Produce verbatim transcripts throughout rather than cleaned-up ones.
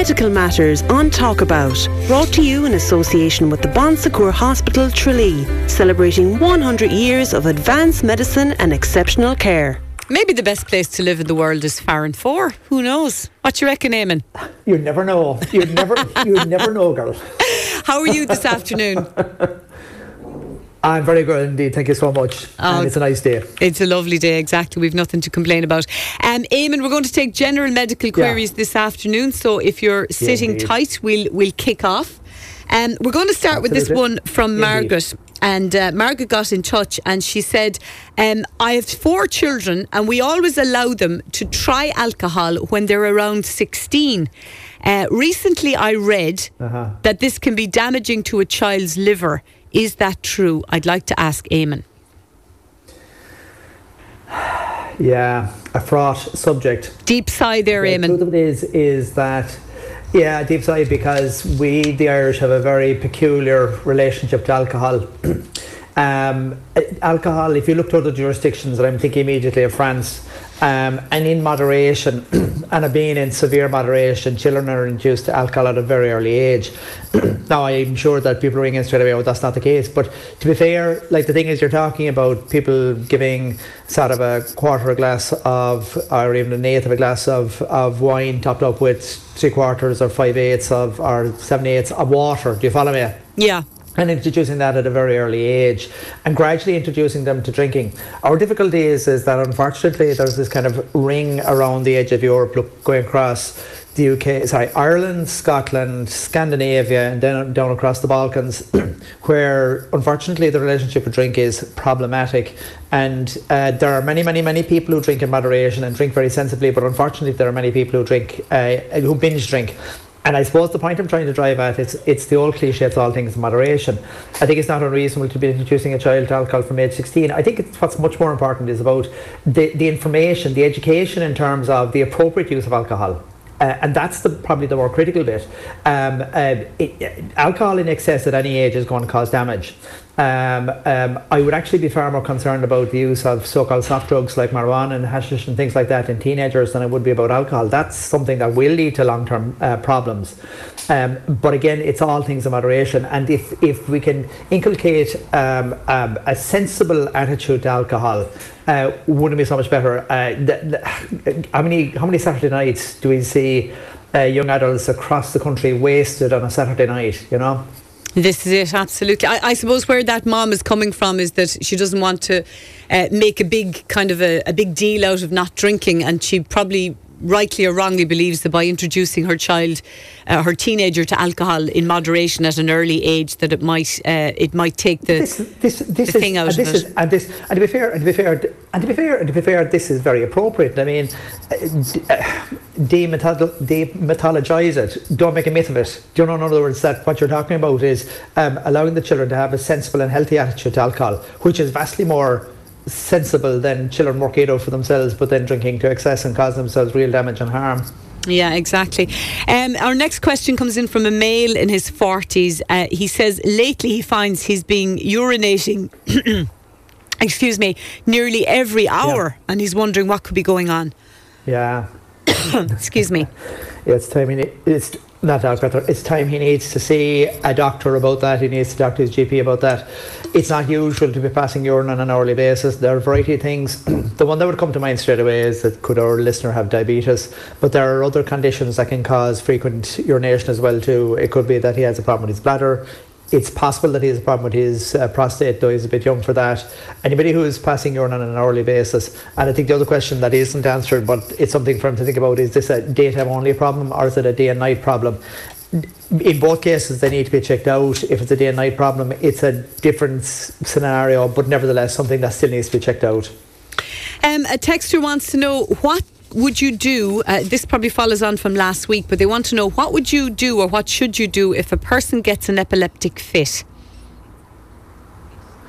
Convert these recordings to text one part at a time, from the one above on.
Medical Matters on Talk About. Brought to you in association with the Bon Secours Hospital, Tralee, celebrating one hundred years of advanced medicine and exceptional care. Maybe the best place to live in the world is Farranfore. Who knows? What you reckon, Eamon? You'd never know. You'd never, you'd never know, girl. How are you this afternoon? I'm very good indeed, thank you so much. Oh, and it's a nice day. It's a lovely day, exactly. We've nothing to complain about. Um, Eamon, we're going to take general medical queries yeah. this afternoon, so if you're sitting yeah, tight, we'll we'll kick off. Um, we're going to start Absolutely. with this one from indeed. Margaret. And uh, Margaret got in touch and she said, um, I have four children and we always allow them to try alcohol when they're around sixteen. Uh, recently I read uh-huh. that this can be damaging to a child's liver. Is that true? I'd like to ask Eamon. Yeah, a fraught subject. Deep sigh there, the Eamon. The truth of it is, is that, yeah, deep sigh, because we, the Irish, have a very peculiar relationship to alcohol. um, alcohol, if you look to other jurisdictions, and I'm thinking immediately of France, Um, and in moderation, and being in severe moderation, children are introduced to alcohol at a very early age. Now, I'm sure that people are ringing straight away, oh, that's not the case. But to be fair, like the thing is, you're talking about people giving sort of a quarter of a glass of, or even an eighth of a glass of, of wine topped up with three quarters or five eighths of, or seven eighths of water. Do you follow me? Yeah. And introducing that at a very early age and gradually introducing them to drinking. Our difficulty is, is that unfortunately there's this kind of ring around the edge of Europe, look, going across the U K, sorry, Ireland, Scotland, Scandinavia, and then down across the Balkans, where unfortunately the relationship with drink is problematic. And uh, there are many, many, many people who drink in moderation and drink very sensibly, but unfortunately there are many people who drink, uh, who binge drink. And I suppose the point I'm trying to drive at is it's the old cliche, it's all things in moderation. I think it's not unreasonable to be introducing a child to alcohol from age sixteen. I think it's, what's much more important is about the, the information, the education in terms of the appropriate use of alcohol. Uh, and that's the, probably the more critical bit. Um, uh, it, alcohol in excess at any age is going to cause damage. Um, um, I would actually be far more concerned about the use of so-called soft drugs like marijuana and hashish and things like that in teenagers than I would be about alcohol. That's something that will lead to long-term uh, problems. Um, but again, it's all things in moderation. And if, if we can inculcate um, um, a sensible attitude to alcohol, uh, wouldn't it be so much better? Uh, the, the, how many how many Saturday nights do we see uh, young adults across the country wasted on a Saturday night, you know? This is it, absolutely. I, I suppose where that mom is coming from is that she doesn't want to uh, make a big kind of a, a big deal out of not drinking, and she probably rightly or wrongly believes that by introducing her child, uh, her teenager, to alcohol in moderation at an early age, that it might uh, it might take the, this, this, this the is, thing out and of this it. Is, and this, and to be fair, and to be fair, and to be fair, and to be fair, this is very appropriate. I mean, demythologise it. Don't make a myth of it. Do you know? In other words, that what you're talking about is um, allowing the children to have a sensible and healthy attitude to alcohol, which is vastly more sensible than children working it out for themselves but then drinking to excess and causing themselves real damage and harm. Yeah, exactly. Um, our next question comes in from a male in his forties. Uh, he says lately he finds he's been urinating excuse me nearly every hour, yeah. and he's wondering what could be going on. Yeah. Excuse me. Yeah, it's time he ne- it's not doctor. It's time he needs to see a doctor about that. He needs to talk to his G P about that. It's not usual to be passing urine on an hourly basis. There are a variety of things. The one that would come to mind straight away is that could our listener have diabetes? But there are other conditions that can cause frequent urination as well too. It could be that he has a problem with his bladder. It's possible that he has a problem with his uh, prostate, though he's a bit young for that. Anybody who is passing urine on an hourly basis. And I think the other question that isn't answered, but it's something for him to think about, is this a daytime only problem or is it a day and night problem? In both cases, they need to be checked out. If it's a day and night problem, it's a different s- scenario, but nevertheless something that still needs to be checked out. Um, a texter wants to know, what would you do, uh, this probably follows on from last week, but they want to know, what would you do or what should you do if a person gets an epileptic fit?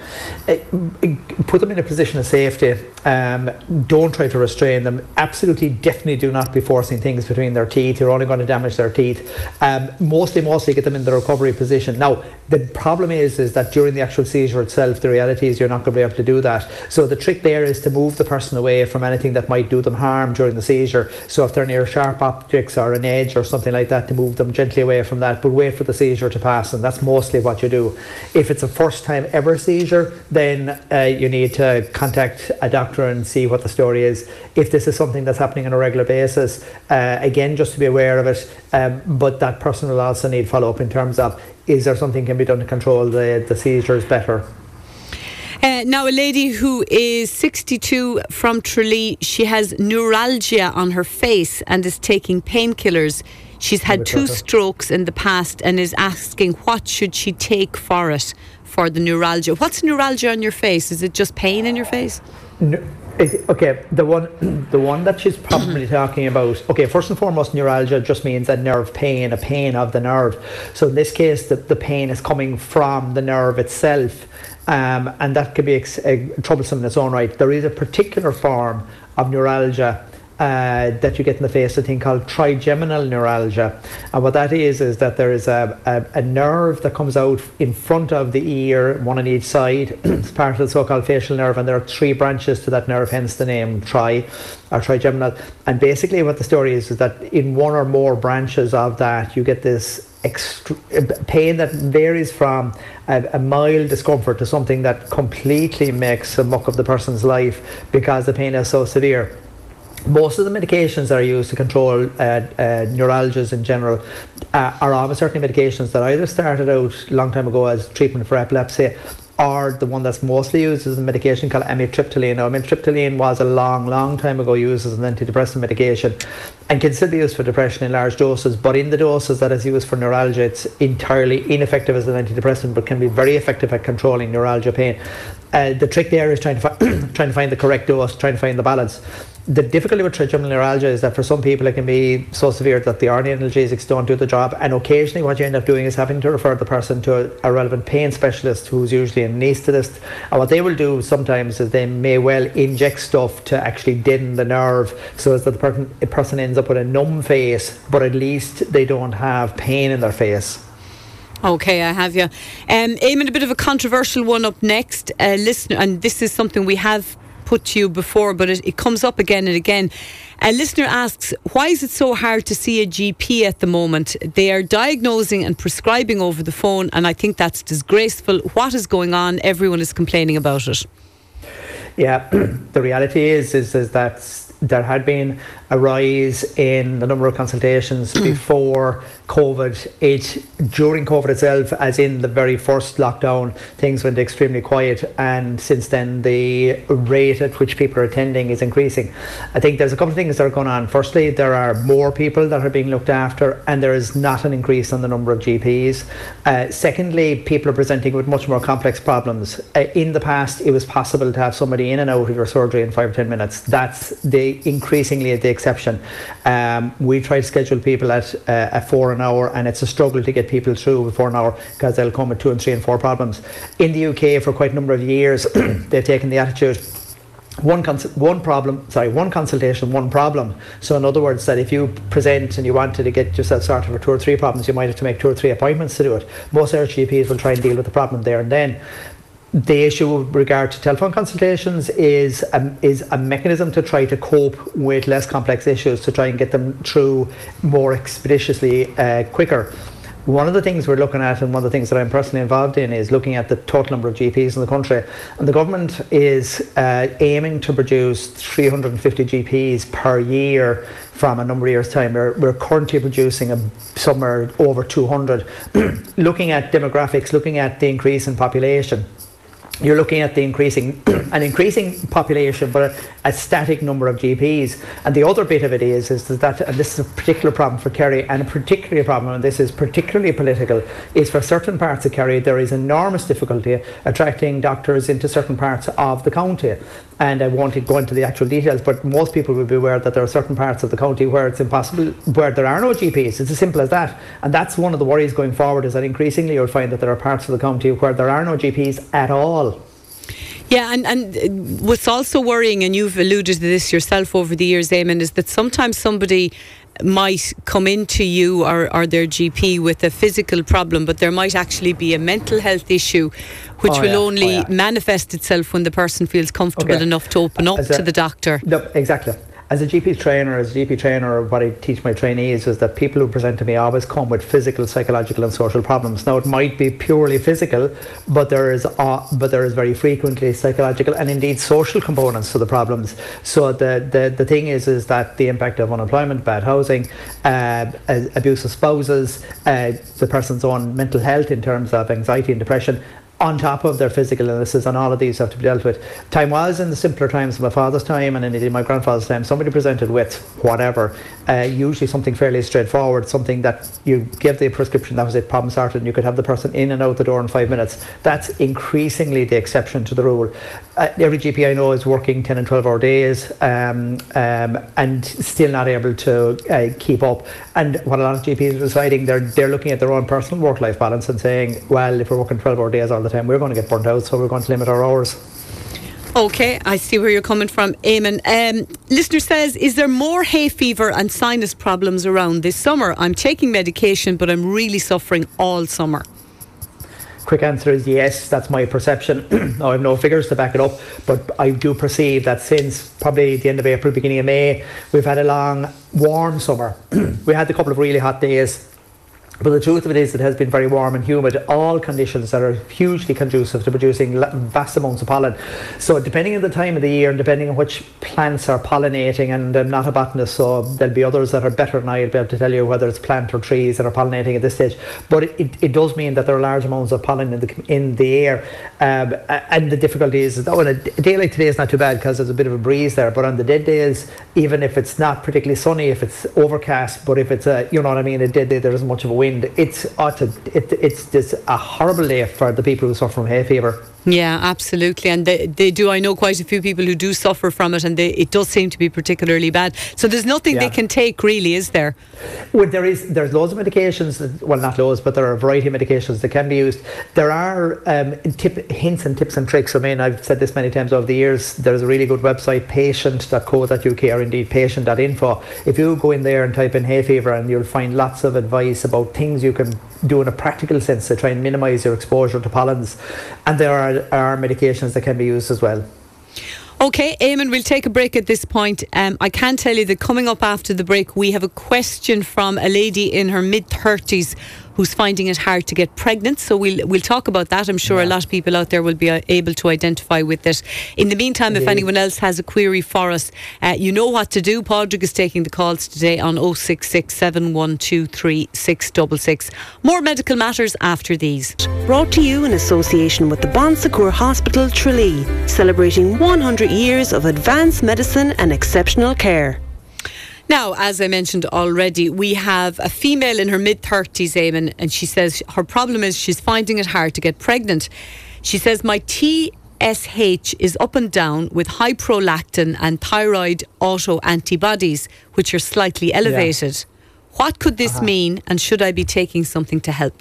put them in a position of safety. Um, don't try to restrain them. Absolutely, definitely do not be forcing things between their teeth. You're only going to damage their teeth. Um, mostly, mostly get them in the recovery position. Now, the problem is, is that during the actual seizure itself, the reality is you're not going to be able to do that. So the trick there is to move the person away from anything that might do them harm during the seizure. So if they're near sharp objects or an edge or something like that, to move them gently away from that, but wait for the seizure to pass, and that's mostly what you do. If it's a first time ever seizure, then uh, you need to contact a doctor and see what the story is. If this is something that's happening on a regular basis, uh, again, just to be aware of it, um, but that person will also need follow-up in terms of, is there something can be done to control the, the seizures better? Uh, now, a lady who is sixty-two from Tralee, she has neuralgia on her face and is taking painkillers. She's had two strokes in the past and is asking what should she take for it, for the neuralgia. What's neuralgia on your face? Is it just pain in your face? No. Okay, the one the one that she's probably talking about, okay, first and foremost, neuralgia just means a nerve pain, a pain of the nerve. So in this case, the, the pain is coming from the nerve itself, um, and that can be ex- uh, troublesome in its own right. There is a particular form of neuralgia Uh, that you get in the face, a thing called trigeminal neuralgia, and what that is is that there is a, a, a nerve that comes out in front of the ear, one on each side. It's part of the so-called facial nerve, and there are three branches to that nerve, hence the name tri or trigeminal. And basically what the story is is that in one or more branches of that you get this extre- pain that varies from a, a mild discomfort to something that completely makes a muck of the person's life because the pain is so severe. Most of the medications that are used to control uh, uh, neuralgias in general uh, are almost certainly medications that either started out a long time ago as treatment for epilepsy, or the one that's mostly used is a medication called amitriptyline. Now, amitriptyline was a long, long time ago used as an antidepressant medication and considered used for depression in large doses, but in the doses that is used for neuralgia, it's entirely ineffective as an antidepressant, but can be very effective at controlling neuralgia pain. Uh, the trick there is trying to, fi- trying to find the correct dose, trying to find the balance. The difficulty with trigeminal neuralgia is that for some people it can be so severe that the R N A analgesics don't do the job, and occasionally what you end up doing is having to refer the person to a, a relevant pain specialist who's usually an anaesthetist, and what they will do sometimes is they may well inject stuff to actually deaden the nerve so as that the person, the person ends up with a numb face, but at least they don't have pain in their face. Okay, I have you. Um, Eamon, a bit of a controversial one up next. Uh, listener, and this is something we have put to you before, but it, it comes up again and again. A listener asks, why is it so hard to see a G P at the moment? They are diagnosing and prescribing over the phone, and I think that's disgraceful. What is going on? Everyone is complaining about it. Yeah, the reality is, is, is that there had been a rise in the number of consultations before COVID. It, during COVID itself, as in the very first lockdown, things went extremely quiet, and since then the rate at which people are attending is increasing. I think there's a couple of things that are going on. Firstly, there are more people that are being looked after, and there is not an increase on the number of G Ps. Uh, secondly, people are presenting with much more complex problems. Uh, in the past, it was possible to have somebody in and out of your surgery in five or ten minutes. That's the increasingly the exception. Um, we try to schedule people at uh, a four an hour, and it's a struggle to get people through before an hour because they'll come with two and three and four problems. In the U K, for quite a number of years, they've taken the attitude one cons- one problem, sorry, one consultation, one problem. So in other words, that if you present and you wanted to get yourself sorted for two or three problems, you might have to make two or three appointments to do it. Most Irish G Ps will try and deal with the problem there and then. The issue with regard to telephone consultations is um, is a mechanism to try to cope with less complex issues, to try and get them through more expeditiously, uh, quicker. One of the things we're looking at, and one of the things that I'm personally involved in, is looking at the total number of G Ps in the country. And the government is uh, aiming to produce three hundred fifty G Ps per year from a number of years' time. We're, we're currently producing a, somewhere over two hundred. Looking at demographics, looking at the increase in population, you're looking at the increasing an increasing population, but a, a static number of G Ps. And the other bit of it is, is that, and this is a particular problem for Kerry, and a particular problem, and this is particularly political, is for certain parts of Kerry there is enormous difficulty attracting doctors into certain parts of the county. And I won't go into the actual details, but most people will be aware that there are certain parts of the county where it's impossible, where there are no G Ps. It's as simple as that. And that's one of the worries going forward, is that increasingly you'll find that there are parts of the county where there are no G Ps at all. Yeah, and, and what's also worrying, and you've alluded to this yourself over the years, Eamon, is that sometimes somebody might come into you or, or their G P with a physical problem, but there might actually be a mental health issue which oh, will yeah. only oh, yeah. manifest itself when the person feels comfortable okay. enough to open up a, to the doctor. No, exactly. As a G P trainer, as a G P trainer, what I teach my trainees is that people who present to me always come with physical, psychological and social problems. Now it might be purely physical, but there is uh, but there is very frequently psychological and indeed social components to the problems. So the, the, the thing is is that the impact of unemployment, bad housing, uh, abusive spouses, uh, the person's own mental health in terms of anxiety and depression, on top of their physical illnesses, and all of these have to be dealt with. Time was in the simpler times of my father's time and indeed in my grandfather's time, somebody presented with whatever, uh, usually something fairly straightforward, something that you give the prescription, that was it, problem sorted, and you could have the person in and out the door in five minutes. That's increasingly the exception to the rule. Uh, every G P I know is working ten and twelve hour days um, um, and still not able to uh, keep up. And what a lot of G Ps are deciding, they're, they're looking at their own personal work-life balance and saying, well, if we're working twelve hour days all the time, we're going to get burnt out, so we're going to limit our hours. Okay, I see where you're coming from, Eamon. Um, listener says, is there more hay fever and sinus problems around this summer? I'm taking medication, but I'm really suffering all summer. Quick answer is yes, that's my perception. I have no figures to back it up, but I do perceive that since probably the end of April, beginning of May, we've had a long, warm summer. We had a couple of really hot days, but the truth of it is it has been very warm and humid, all conditions that are hugely conducive to producing vast amounts of pollen. So depending on the time of the year and depending on which plants are pollinating, and I'm not a botanist, so there'll be others that are better than I will be able to tell you whether it's plant or trees that are pollinating at this stage, but it, it, it does mean that there are large amounts of pollen in the, in the air, um, and the difficulty is that on a day like today is not too bad because there's a bit of a breeze there, but on the dead days, even if it's not particularly sunny, if it's overcast, but if it's a, you know what I mean, a dead day, there isn't much of a wind. It's ought to, it, it's just a horrible day for the people who suffer from hay fever. Yeah, absolutely, and they, they do. I know quite a few people who do suffer from it, and they, it does seem to be particularly bad. So there's nothing yeah. they can take, really, is there? Well, there is. There's loads of medications. That, well, not loads, but there are a variety of medications that can be used. There are um, tip, hints and tips and tricks. I mean, I've said this many times over the years. There's a really good website, patient dot co dot U K, or indeed patient dot info. If you go in there and type in hay fever, and you'll find lots of advice about things you can do in a practical sense to try and minimise your exposure to pollens. And there are, are medications that can be used as well. Okay, Eamon, we'll take a break at this point. Um, I can tell you that coming up after the break, we have a question from a lady in her mid-thirties who's finding it hard to get pregnant. So we'll we'll talk about that. I'm sure yeah. a lot of people out there will be able to identify with it. In the meantime, Indeed. If anyone else has a query for us, uh, you know what to do. Padraig is taking the calls today on oh six six, seven one two three, six six six. More medical matters after these. Brought to you in association with the Bon Secours Hospital, Tralee, celebrating one hundred years of advanced medicine and exceptional care. Now, as I mentioned already, we have a female in her mid-thirties, Eamon, and she says her problem is she's finding it hard to get pregnant. She says, my T S H is up and down with high prolactin and thyroid autoantibodies, which are slightly elevated. Yeah. What could this uh-huh. mean, and should I be taking something to help?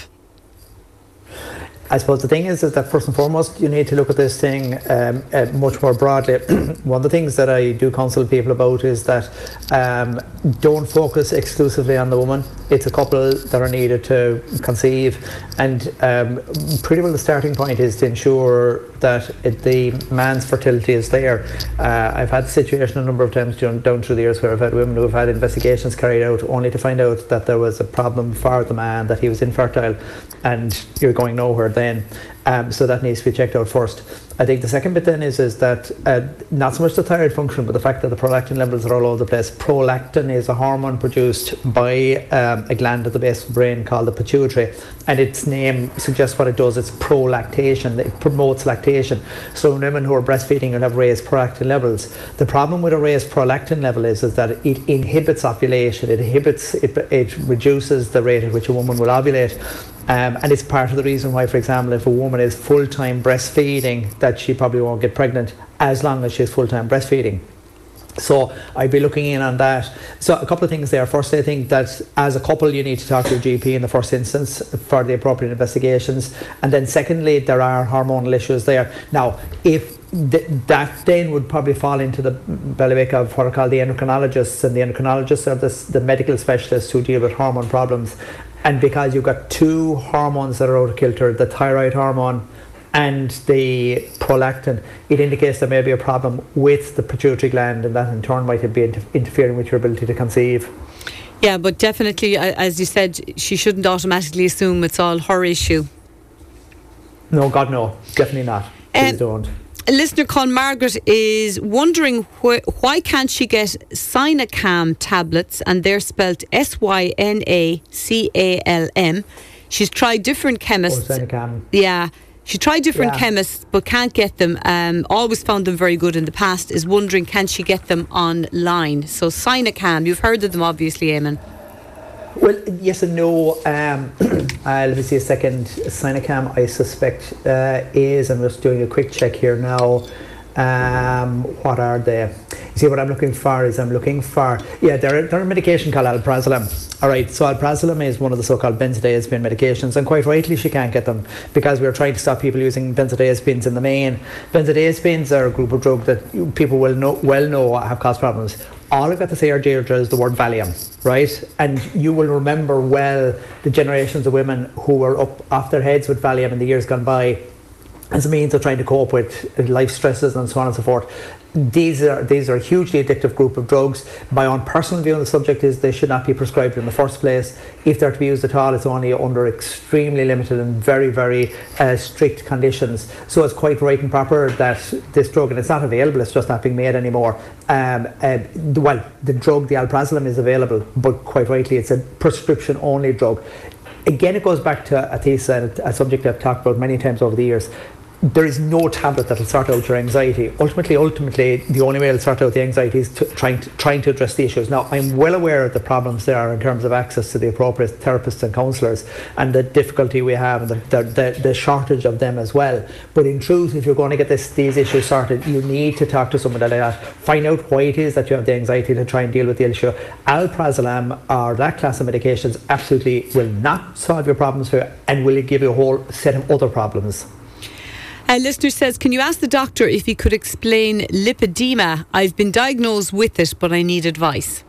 I suppose the thing is, is that first and foremost you need to look at this thing um, uh, much more broadly. One of the things that I do counsel people about is that um, don't focus exclusively on the woman. It's a couple that are needed to conceive, and um, pretty well the starting point is to ensure that it, the man's fertility is there. Uh, I've had the situation a number of times down, down through the years where I've had women who have had investigations carried out only to find out that there was a problem for the man, that he was infertile, and you're going nowhere then. Um, so that needs to be checked out first. I think the second bit then is, is that uh, not so much the thyroid function, but the fact that the prolactin levels are all over the place. Prolactin is a hormone produced by um, a gland at the base of the brain called the pituitary, and its name suggests what it does. It's prolactation. It promotes lactation. So women who are breastfeeding will have raised prolactin levels. The problem with a raised prolactin level is, is that it inhibits ovulation. It inhibits, it, it reduces the rate at which a woman will ovulate. Um, and it's part of the reason why, for example, if a woman is full-time breastfeeding, that she probably won't get pregnant as long as she's full-time breastfeeding. So I'd be looking in on that. So a couple of things there. First, I think that as a couple you need to talk to your G P in the first instance for the appropriate investigations. And then secondly, there are hormonal issues there. Now, if th- that then would probably fall into the bailiwick of what are called the endocrinologists, and the endocrinologists are the, the medical specialists who deal with hormone problems. And because you've got two hormones that are out of kilter, the thyroid hormone and the prolactin, it indicates there may be a problem with the pituitary gland, and that in turn might be inter- interfering with your ability to conceive. Yeah, but definitely, as you said, she shouldn't automatically assume it's all her issue. No, God, no. Definitely not. Please um, don't. A listener called Margaret is wondering wh- why can't she get Sinacam tablets, and they're spelled S Y N A C A L M. She's tried different chemists. Oh, Sinacam. Yeah. She tried different yeah. chemists but can't get them. Um, always found them very good in the past. Is wondering, can she get them online? So Sinacam, you've heard of them obviously, Eamon. Well, yes and no. Um, uh, let me see a second. Sinacam, I suspect, uh, is, I'm just doing a quick check here now. Um, what are they? You see, what I'm looking for is I'm looking for, yeah, they're, they're a medication called alprazolam. All right, so alprazolam is one of the so-called benzodiazepine medications, and quite rightly she can't get them because we're trying to stop people using benzodiazepines in the main. Benzodiazepines are a group of drugs that people will know, well know have caused problems. All I've got to say, are Deirdre, is the word Valium, right? And you will remember well the generations of women who were up off their heads with Valium in the years gone by as a means of trying to cope with life stresses and so on and so forth. These are these are a hugely addictive group of drugs. My own personal view on the subject is they should not be prescribed in the first place. If they're to be used at all, it's only under extremely limited and very, very uh, strict conditions. So it's quite right and proper that this drug, and it's not available, it's just not being made anymore. Um, uh, well, the drug, the alprazolam, is available, but quite rightly, it's a prescription-only drug. Again, it goes back to a thesis, a, a subject I've talked about many times over the years. There is no tablet that will sort out your anxiety. Ultimately, ultimately, the only way it'll sort out the anxiety is to trying to, trying to address the issues. Now, I'm well aware of the problems there are in terms of access to the appropriate therapists and counsellors, and the difficulty we have, and the, the, the, the shortage of them as well. But in truth, if you're going to get this, these issues sorted, you need to talk to someone like that. Find out why it is that you have the anxiety to try and deal with the issue. Alprazolam or that class of medications absolutely will not solve your problems for you, and will give you a whole set of other problems. A listener says, can you ask the doctor if he could explain lipedema? I've been diagnosed with it, but I need advice.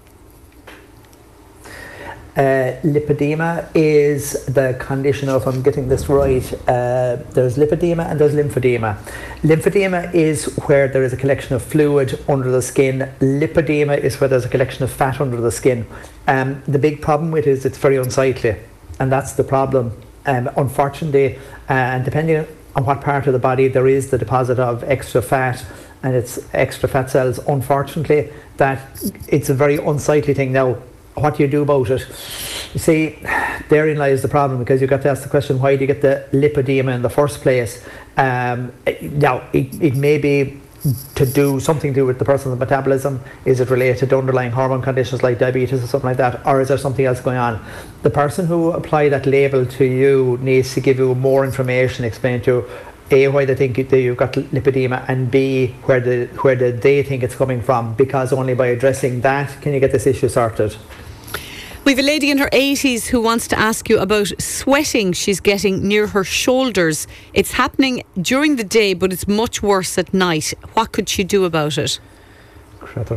Uh, lipedema is the condition of, I'm getting this right, uh, there's lipedema and there's lymphedema. Lymphedema is where there is a collection of fluid under the skin. Lipedema is where there's a collection of fat under the skin. Um, the big problem with it is it's very unsightly, and that's the problem. Um, unfortunately, uh, and depending on what part of the body there is the deposit of extra fat, and it's extra fat cells, unfortunately, that it's a very unsightly thing. Now, what do you do about it? You see, therein lies the problem, because you've got to ask the question, why do you get the lipedema in the first place? Um, now, it, it may be to do something to do with the person's metabolism. Is it related to underlying hormone conditions like diabetes or something like that, or is there something else going on? The person who applied that label to you needs to give you more information, explain to you A, why they think that you've got lipedema, and B, where the where the, they think it's coming from, because only by addressing that can you get this issue sorted. We've a lady in her eighties who wants to ask you about sweating she's getting near her shoulders. It's happening during the day, but it's much worse at night. What could she do about it? Cratter.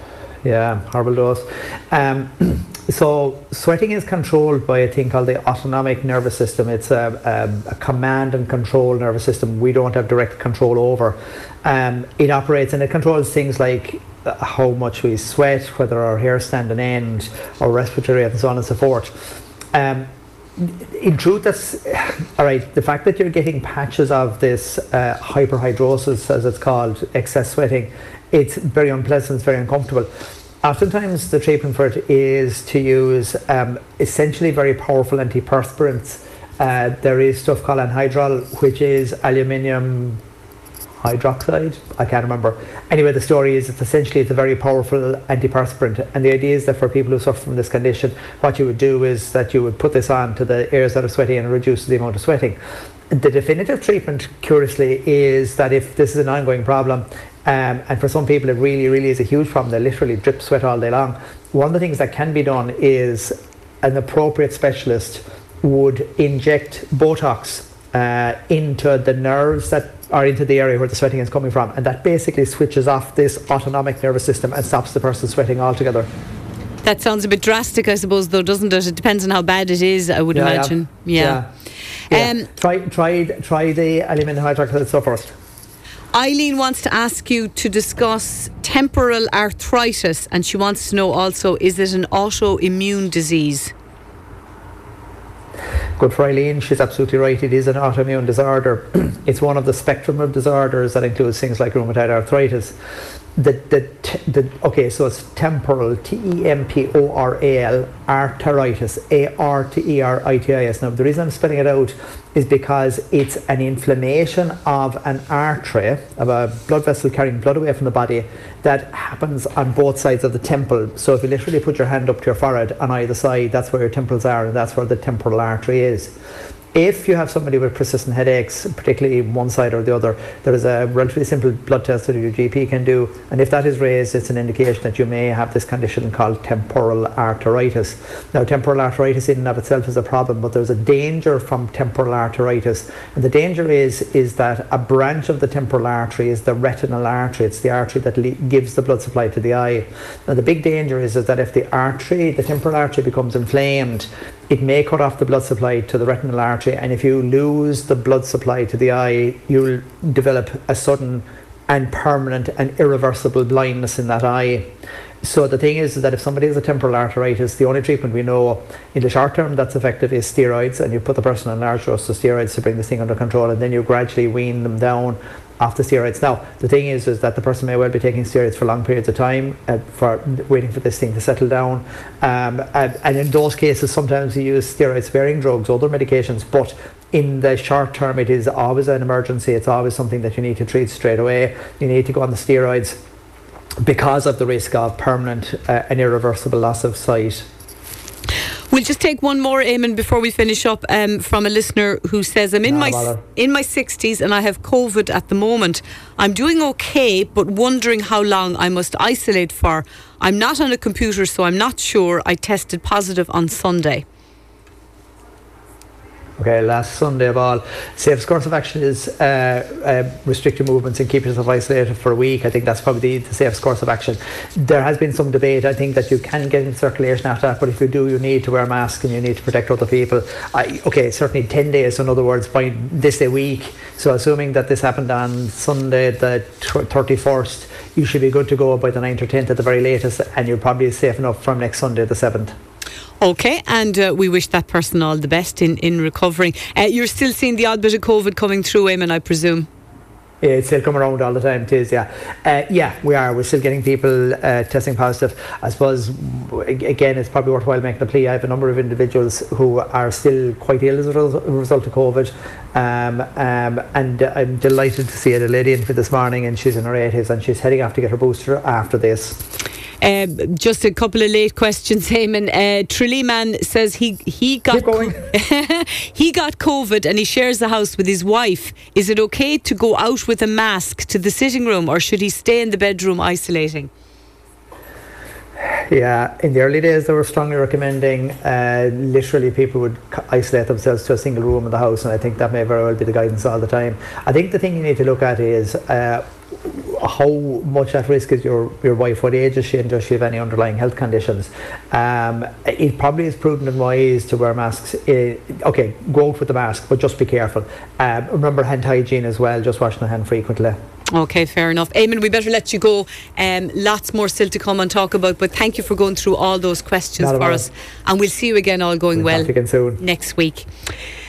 Yeah, horrible dose. Um, so sweating is controlled by a thing called the autonomic nervous system. It's a, a, a command and control nervous system we don't have direct control over. Um, it operates and it controls things like how much we sweat, whether our hair stand on end, our respiratory rate, and so on and so forth. Um, in truth, that's all right. The fact that you're getting patches of this uh, hyperhidrosis, as it's called, excess sweating, it's very unpleasant, it's very uncomfortable. Oftentimes the treatment for it is to use um, essentially very powerful antiperspirants. Uh, there is stuff called anhydrol, which is aluminium hydroxide, I can't remember. Anyway, the story is it's essentially it's a very powerful antiperspirant, and the idea is that for people who suffer from this condition, what you would do is that you would put this on to the areas that are sweaty and reduce the amount of sweating. The definitive treatment, curiously, is that if this is an ongoing problem, um, and for some people it really, really is a huge problem, they literally drip sweat all day long, one of the things that can be done is an appropriate specialist would inject Botox uh, into the nerves that or into the area where the sweating is coming from, and that basically switches off this autonomic nervous system and stops the person sweating altogether. That sounds a bit drastic, I suppose, though, doesn't it? It depends on how bad it is, I would yeah, imagine. Yeah. yeah. yeah. Um, try, try, try the aluminum hydroxide stuff first. Eileen wants to ask you to discuss temporal arthritis, and she wants to know also, is it an autoimmune disease? Good for Eileen, she's absolutely right. It is an autoimmune disorder. It's one of the spectrum of disorders that includes things like rheumatoid arthritis. The, the, the, okay, so it's temporal, T E M P O R A L, arteritis, A R T E R I T I S. Now, the reason I'm spelling it out is because it's an inflammation of an artery, of a blood vessel carrying blood away from the body, that happens on both sides of the temple. So if you literally put your hand up to your forehead on either side, that's where your temples are, and that's where the temporal artery is. If you have somebody with persistent headaches, particularly one side or the other, there is a relatively simple blood test that your G P can do, and if that is raised, it's an indication that you may have this condition called temporal arteritis. Now, temporal arteritis in and of itself is a problem, but there's a danger from temporal arteritis, and the danger is is that a branch of the temporal artery is the retinal artery. It's the artery that le- gives the blood supply to the eye. Now, the big danger is, is that if the artery, the temporal artery becomes inflamed, it may cut off the blood supply to the retinal artery, and if you lose the blood supply to the eye, you'll develop a sudden and permanent and irreversible blindness in that eye. So the thing is that if somebody has a temporal arteritis, the only treatment we know in the short term that's effective is steroids, and you put the person on large doses of steroids to bring this thing under control, and then you gradually wean them down off the steroids. Now, the thing is, is that the person may well be taking steroids for long periods of time, uh, for waiting for this thing to settle down. Um, and, and in those cases, sometimes you use steroid-sparing drugs, other medications, but in the short term, it is always an emergency. It's always something that you need to treat straight away. You need to go on the steroids because of the risk of permanent uh, and irreversible loss of sight. We'll just take one more, Eamon, before we finish up, um, from a listener who says, I'm in no my bother. in my sixties and I have COVID at the moment. I'm doing okay, but wondering how long I must isolate for. I'm not on a computer, so I'm not sure. I tested positive on Sunday. Okay, last Sunday of all. Safest course of action is uh, uh, restrict your movements and keep yourself isolated for a week. I think that's probably the, the safest course of action. There has been some debate. I think that you can get in circulation after that, but if you do, you need to wear a mask and you need to protect other people. I, okay, certainly ten days, in other words, by this day week. So assuming that this happened on Sunday the thirty-first, you should be good to go by the ninth or tenth at the very latest, and you're probably safe enough from next Sunday the seventh. Okay, and uh, we wish that person all the best in, in recovering. Uh, you're still seeing the odd bit of COVID coming through, Eamon, I presume? Yeah, it's still coming around all the time, it is, yeah. Uh, yeah, we are. We're still getting people uh, testing positive. I suppose, again, it's probably worthwhile making a plea. I have a number of individuals who are still quite ill as a result of COVID. Um, um, and I'm delighted to see a lady in for this morning, and she's in her eighties, and she's heading off to get her booster after this. Uh, just a couple of late questions, Eamon. Uh, Tralee man says he he got going. he got COVID and he shares the house with his wife. Is it okay to go out with a mask to the sitting room, or should he stay in the bedroom isolating? Yeah, in the early days they were strongly recommending uh, literally people would isolate themselves to a single room in the house, and I think that may very well be the guidance all the time. I think the thing you need to look at is uh, how much at risk is your, your wife, what age is she, and does she have any underlying health conditions. Um, it probably is prudent and wise to wear masks. Uh, okay, go out with the mask, but just be careful. Um, remember hand hygiene as well, just washing the hand frequently. Okay, fair enough. Eamon, we better let you go. Um, lots more still to come and talk about, but thank you for going through all those questions for us, and we'll see you again, all going we'll well, talk again soon. next week.